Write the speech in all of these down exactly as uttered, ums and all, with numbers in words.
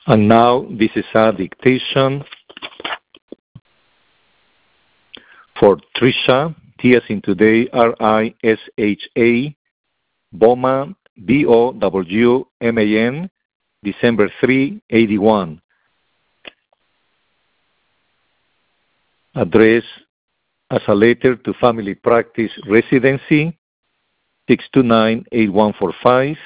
And now this is a dictation for Trisha, T as in today, R I S H A, Bowman, B O W M A N, December third, eighty-one. Address as a letter to Family Practice Residency, six two nine, eight one four five.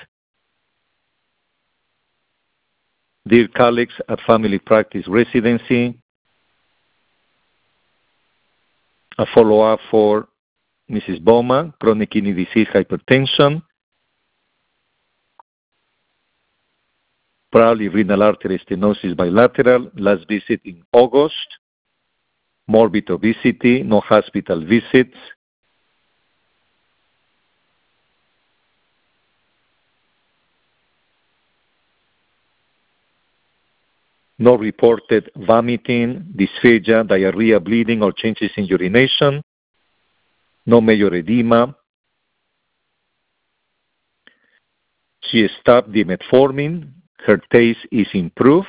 Dear colleagues at Family Practice Residency, a follow-up for Missus Bowman, chronic kidney disease, hypertension, probably renal artery stenosis bilateral, last visit in August, morbid obesity, no hospital visits, no reported vomiting, dysphagia, diarrhea, bleeding, or changes in urination, no major edema. She stopped the metformin. Her taste is improved.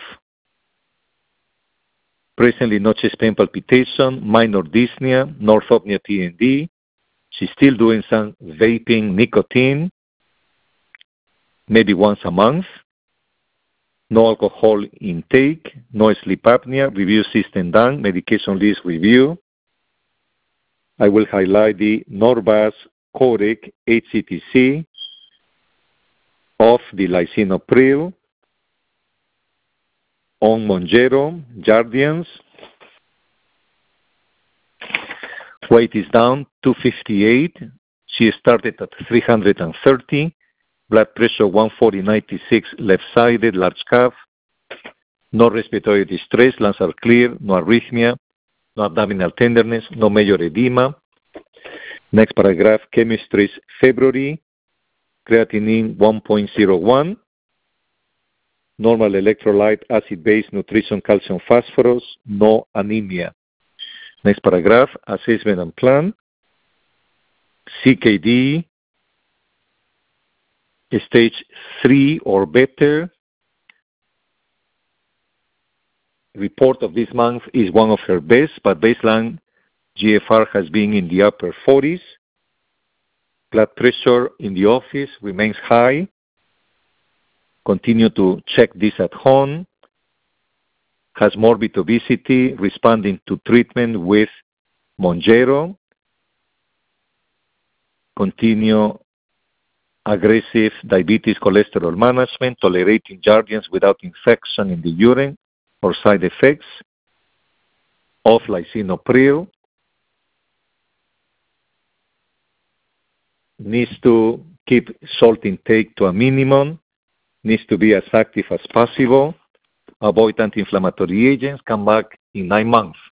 Presently no chest pain palpitation, minor dyspnea, no orthopnea T N D. She's still doing some vaping, nicotine, maybe once a month. No alcohol intake, no sleep apnea, review system done, medication list review. I will highlight the Norvasc Codec H C T C of the lisinopril on Mounjaro, Jardiance. Weight is down, two fifty-eight. She started at three hundred thirty. Blood pressure one forty ninety-six, left-sided, large calf. No respiratory distress, lungs are clear, no arrhythmia, no abdominal tenderness, no major edema. Next paragraph, chemistries, February, creatinine one point zero one. Normal electrolyte, acid-base, nutrition, calcium, phosphorus, no anemia. Next paragraph, assessment and plan. C K D, stage three or better. Report of this month is one of her best, but baseline G F R has been in the upper forties. Blood pressure in the office remains high. Continue to check this at home. Has morbid obesity, responding to treatment with Mounjaro. Continue aggressive diabetes cholesterol management, tolerating Jardiance without infection in the urine or side effects of lisinopril. Needs to keep salt intake to a minimum. Needs to be as active as possible. Avoid anti-inflammatory agents. Come back in nine months.